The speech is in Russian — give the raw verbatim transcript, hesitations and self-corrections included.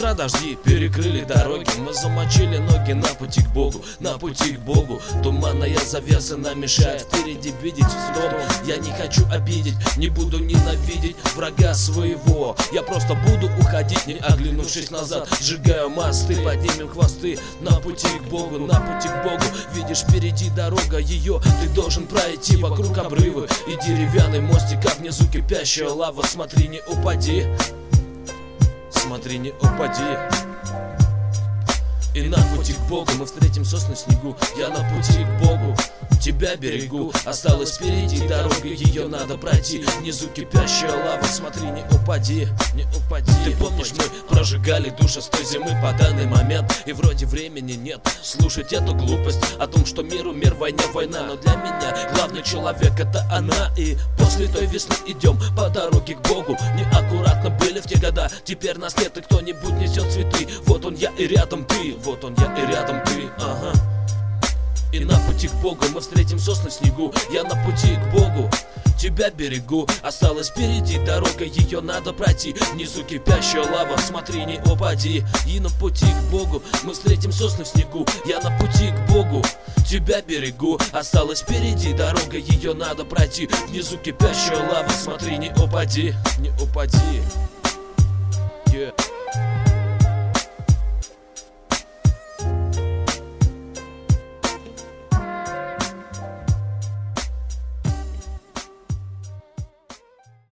ветра, дожди перекрыли дороги. Мы замочили ноги на пути к Богу, на пути к Богу. Туманная завеса нам мешает впереди видеть дом. Я не хочу обидеть, не буду ненавидеть врага своего. Я просто буду уходить, не оглянувшись назад. Сжигаю мосты, поднимем хвосты на пути к Богу, на пути к Богу. Видишь, впереди дорога, ее ты должен пройти. Вокруг обрывы и деревянный мостик, как внизу кипящая лава. Смотри, не упади, смотри, не упади. И на пути к Богу мы встретим сосны в снегу. Я на пути к Богу тебя берегу. Осталась впереди дорога, ее надо пройти. Внизу кипящая лава, смотри, не упади, не упади. Ты помнишь, мы прожигали души с той зимы по данный момент, и вроде времени нет слушать эту глупость о том, что миру мир, войне война. Но для меня главный человек — это она. И после той весны идем по дороге к Богу. Неаккуратно были в те года, теперь нас нет, и кто-нибудь несет цветы. Вот он я и рядом ты, вот он я и рядом ты, ага. И на пути к Богу мы встретим сосны в снегу. Я на пути к Богу тебя берегу. Осталась впереди дорога, ее надо пройти. Внизу кипящая лава, смотри, не упади. И на пути к Богу мы встретим сосны в снегу. Я на пути к Богу тебя берегу. Осталась впереди дорога, ее надо пройти. Внизу кипящая лава, смотри, не упади, не упади.